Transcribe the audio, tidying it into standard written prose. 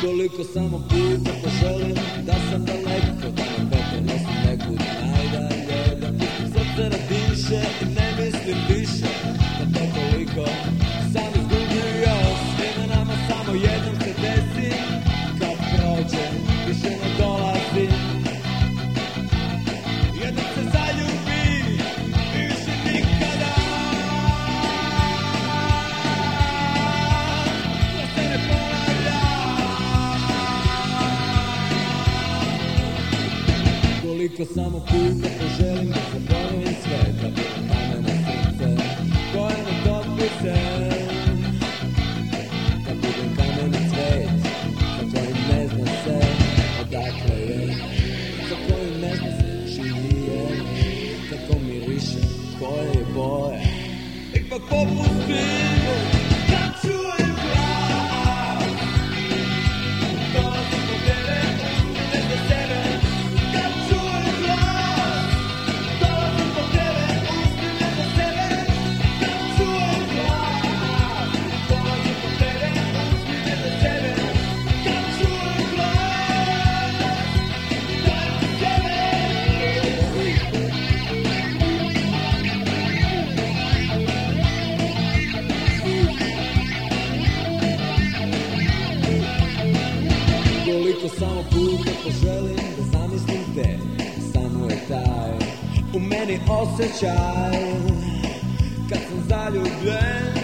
Koliko samo puta poželim da sam daleko, da me vetar nosi nekud najdalje, da pustim srce radiše i ne mislim više na to koliko sam izgubio. Svima nama samo jednom se desi, kad prođe više ne dolazi. Jednom se zaljubi i više nikada da se ne ponavlja. Koliko samo puta poželim da zaboravim sve, da budem kameno srce koje ne topi se, da budem kameni cvet za kojim ne zna se odakle je, za kojim ne zna se čije, kako miriše, koje je boje. Ipak popustim kad čujem glas, dolazim po tebe, uzmine za sebe. Kad čujem glas, dolazim po tebe, uzmine za sebe. Kad čujem glas, dolazim po tebe, uzmine za sebe. Kad čujem glas, dajem ti sebe. Koliko samo puta poželim da zamislim te, samo je taj u meni osjećaj kad sam zaljubljen.